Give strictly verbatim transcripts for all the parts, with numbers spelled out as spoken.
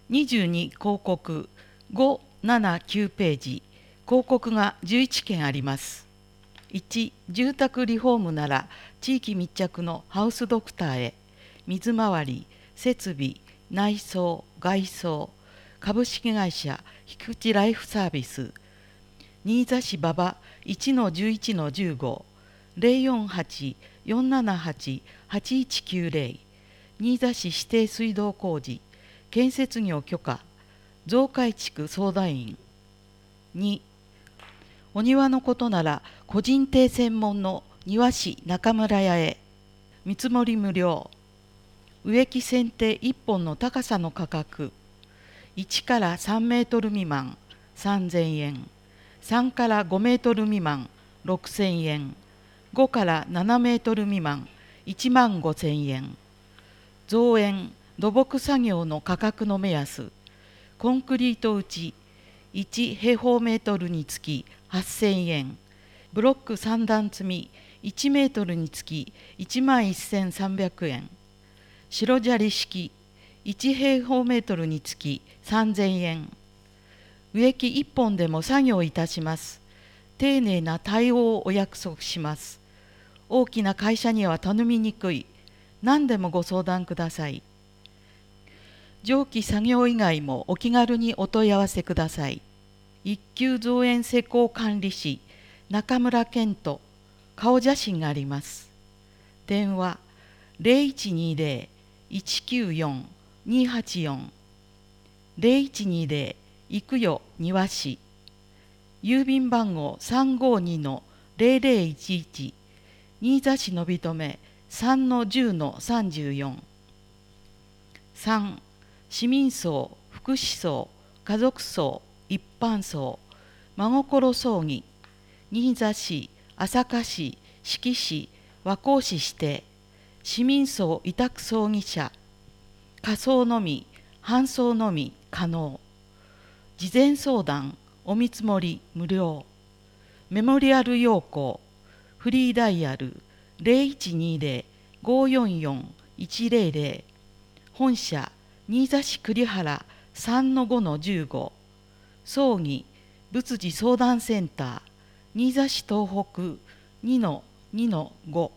にじゅうに広告ご、なな、きゅうページ、広告がじゅういっけんあります。いち、住宅リフォームなら地域密着のハウスドクターへ。水回り、設備、内装、外装、株式会社菊池ライフサービス、新座市馬場 いちのじゅういちのじゅうご、ゼロよんはち、よんななはち、はちいちきゅうゼロ、新座市指定水道工事、建設業許可、増改築相談員。に、お庭のことなら個人邸専門の庭師中村屋へ。見積もり無料。植木剪定いっぽんの高さの価格、いちからさんメートル未満さんぜんえん、さんからごメートル未満ろくせんえん、ごからななメートル未満いちまんごせんえん。造園・土木作業の価格の目安、コンクリート打ちいち平方メートルにつきはっせんえん、ブロックさん段積みいちメートルにつきいちまんせんさんびゃくえん、白砂利式いち平方メートルにつきさんぜんえん。植木いっぽんでも作業いたします。丁寧な対応をお約束します。大きな会社には頼みにくい。何でもご相談ください。上記作業以外もお気軽にお問い合わせください。一級造園施工管理士中村健人、顔写真があります。電話ゼロいちにゼロ いちきゅうよん にはちよん、ゼロいちにゼロいくよ庭師、郵便番号 さんごにのゼロゼロいちいち、新座市のびとめ さんのじゅうのさんじゅうよん。さん、市民葬、福祉葬、家族葬、一般葬、真心葬儀、新座市、朝霞市、志木市、和光市指定、市民葬委託葬儀社、火葬のみ、搬送のみ可能。事前相談、お見積もり無料。メモリアル要項、フリーダイヤルゼロいちにゼロ ごよんよん いちゼロゼロ、本社、新座市栗原 さんのごのじゅうご、葬儀、仏事相談センター、新座市東北 にのにのご。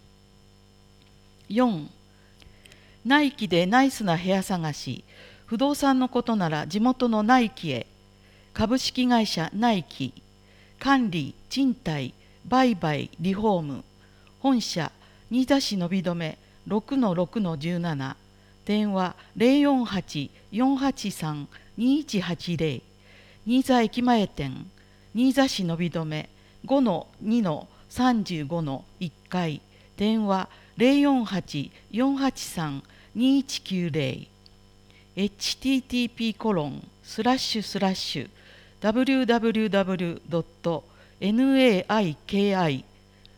よん、ナイキでナイスな部屋探し、不動産のことなら地元のナイキへ。株式会社ナイキ、管理、賃貸、売買、リフォーム、本社、新座市のびどめ ろくのろくのじゅうなな、電話ゼロよんはち よんはちさん にいちはちゼロ、新座駅前店、新座市のびどめ ごのにのさんじゅうごのいっかい、電話ゼロよんはち よんはちさん にいちきゅうゼロ、エイチティーティーピー コロンスラッシュスラッシュ ダブリューダブリューダブリュードットナイキ ダッ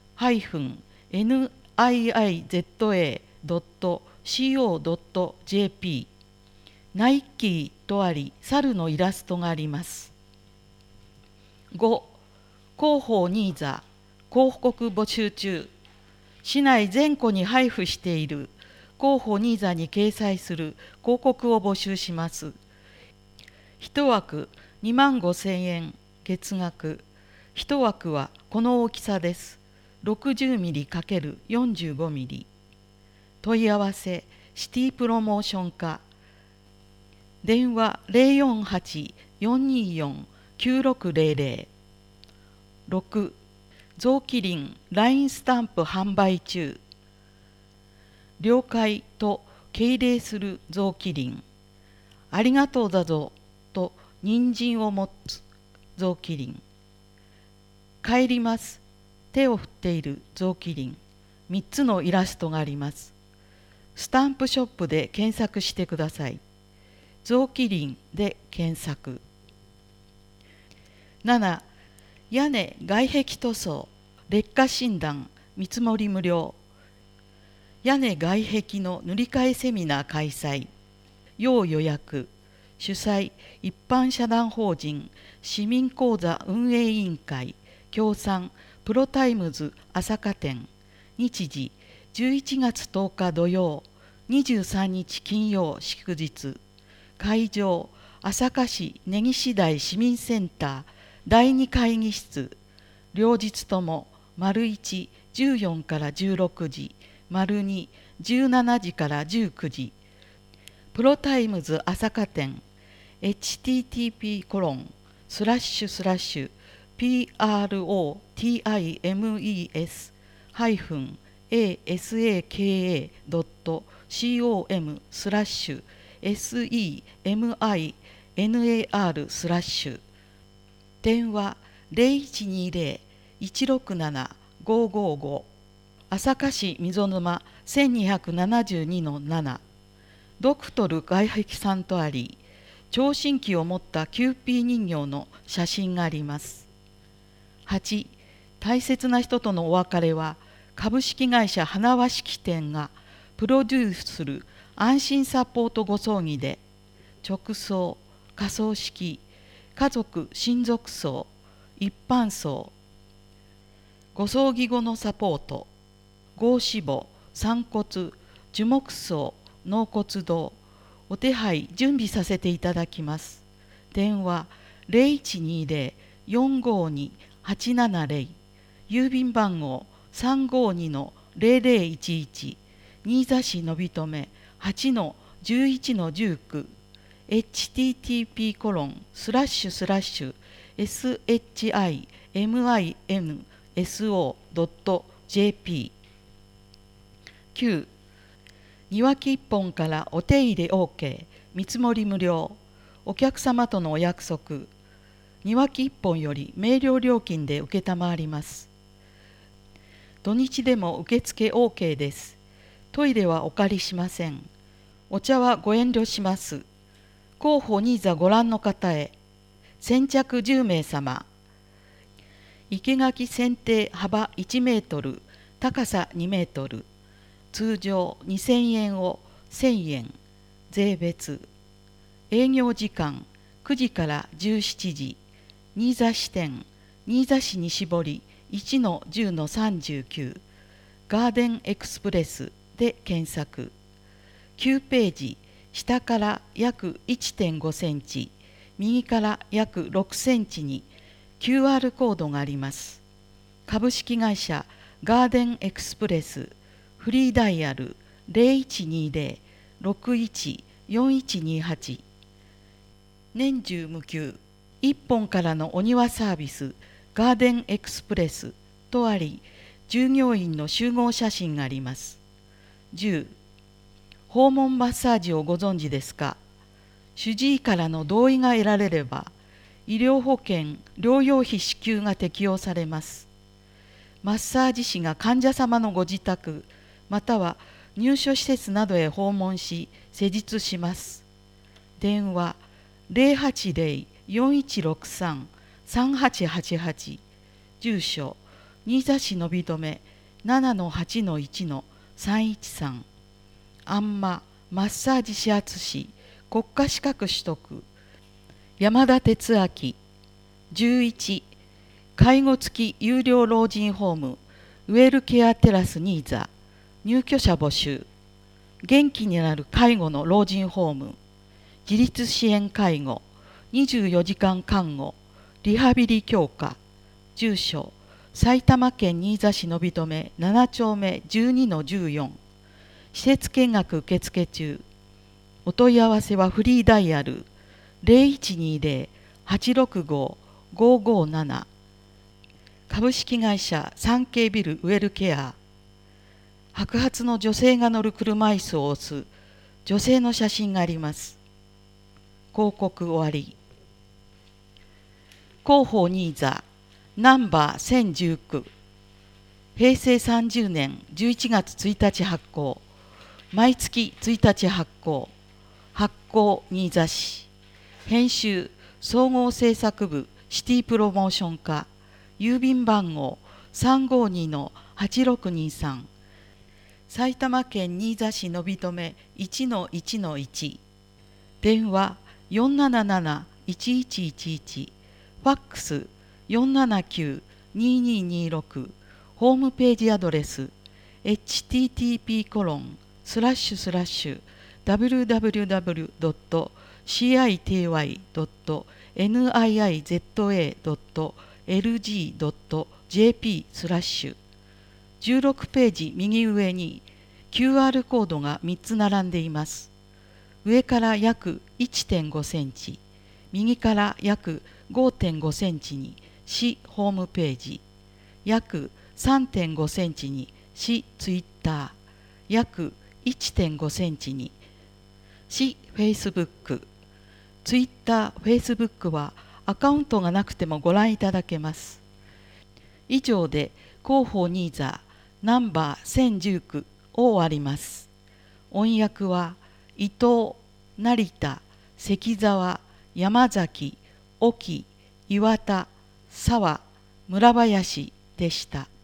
ト シーオー ドット ジェーピー、 ナイキとあり猿のイラストがあります。ご、広報ニーザ広告募集中。市内全戸に配布している広報ニーザに掲載する広告を募集します。いち枠にまんごせんえん、月額。いち枠はこの大きさです。ろくじゅうミリかけるよんじゅうごミリ。問い合わせシティプロモーション課、電話ゼロよんはち よんによん きゅうろくゼロゼロ。ろく、臓器輪 ライン スタンプ販売中。了解と敬礼する臓器輪、ありがとうだぞと人参を持つ臓器輪、帰ります手を振っている臓器輪、みっつのイラストがあります。スタンプショップで検索してください。臓器輪で検索。なな、屋根外壁塗装劣化診断見積もり無料。屋根外壁の塗り替えセミナー開催。要予約。主催一般社団法人市民講座運営委員会協賛プロタイムズ朝霞店。日時じゅういちがつとおか土曜、にじゅうさんにち金曜祝日。 会場朝霞市根岸台市民センターだいに会議室、両日とも丸いち、じゅうよんからじゅうろくじ、丸に、じゅうしちじからじゅうくじ、プロタイムズ朝霞店 エイチティーティーピーコロンスラッシュスラッシュ ピーアールオーティーアイエムイーエス ハイフン エーエスエーケーエー ドット コム スラッシュ セムナー スラッシュ、電話 ゼロいちにゼロ いちろくなな ごごご、朝霞市溝沼 せんにひゃくななじゅうにのなな、ドクトル外壁さんとあり、聴診器を持ったキューピー人形の写真があります。はち、大切な人とのお別れは、株式会社花輪式店がプロデュースする安心サポートご葬儀で、直葬、火葬式、家族親族葬、一般葬、ご葬儀後のサポート、合死墓、散骨、樹木葬、納骨堂、お手配準備させていただきます。電話 ゼロいちにゼロ よんごに はちななゼロ、郵便番号 さんごにのゼロゼロいちいち、新座市のびとめ はちのじゅういちのじゅうきゅう、エイチティーティーピーコロンスラッシュスラッシュ エスエイチアイエムアイエヌエスオー ドット ジェーピー。きゅう、庭木いっぽんからお手入れ オーケー、見積もり無料、お客様とのお約束、庭木いっぽんより明瞭料金で承ります。土日でも受付 オーケー です。トイレはお借りしません。お茶はご遠慮します。候補ニーザご覧の方へ。先着じゅうめい様。生垣剪定幅いちメートル、高さにメートル。通常にせんえんをせんえん、税別。営業時間くじからじゅうしちじ、新座支店、新座市西堀 いちのじゅうのさんじゅうきゅう、ガーデンエクスプレスで検索。きゅうページ、下から約 いってんごセンチ、右から約ろくセンチに キューアール コードがあります。株式会社ガーデンエクスプレス、フリーダイヤル ゼロいちにゼロ ろくいち よんいちにはち。年中無休、いっぽんからのお庭サービスガーデンエクスプレスとあり、従業員の集合写真があります。じゅう、訪問マッサージをご存知ですか？主治医からの同意が得られれば、医療保険療養費支給が適用されます。マッサージ師が患者様のご自宅、または入所施設などへ訪問し、施術します。電話ゼロはちゼロ よんいちろくさん さんはちはちはち、住所新座市のびとめ ななのはちのいちのさんいちさん、あんまマッサージ指圧師国家資格取得、山田哲明。じゅういち、介護付き有料老人ホームウェルケアテラス新座、入居者募集。元気になる介護の老人ホーム、自立支援介護、にじゅうよじかん看護、リハビリ強化。住所埼玉県新座市のびとめななちょうめ じゅうにのじゅうよん。施設見学受付中。お問い合わせはフリーダイヤル ゼロいちにゼロ はちろくご ごごなな。株式会社産経ビルウェルケア。白髪の女性が乗る車椅子を押す女性の写真があります。広告終わり。広報ニーザナンバーせんじゅうきゅう、平成さんじゅうねんじゅういちがつついたち発行、毎月ついたち発行、発行新座市、編集総合制作部シティプロモーション課、郵便番号 さんごにのはちろくにさん、埼玉県新座市のびとめ いちのいちのいち、電話 よんなななな いちいちいちいち、ファックス よんななきゅう にににろく、ホームページアドレス エイチティーティーピーコロンスラッシュスラッシュダブリューダブリューダブリュードットシーアイティーワイドットニーアイアイゼットエードットエルジードットジェーピー スラッシュじゅうろくページ右上に キューアール コードがみっつ並んでいます。上から約 いってんごセンチ、右から約 ごてんごセンチに市ホームページ、約 さんてんごセンチに市ツイッター、約 いってんごセンチに市フェイスブック、ツイッター、フェイスブックはアカウントがなくてもご覧いただけます。以上で広報ニーザナンバーせんじゅうきゅうを終わります。音訳は伊藤、成田、関沢、山崎、沖、岩田、沢、村林でした。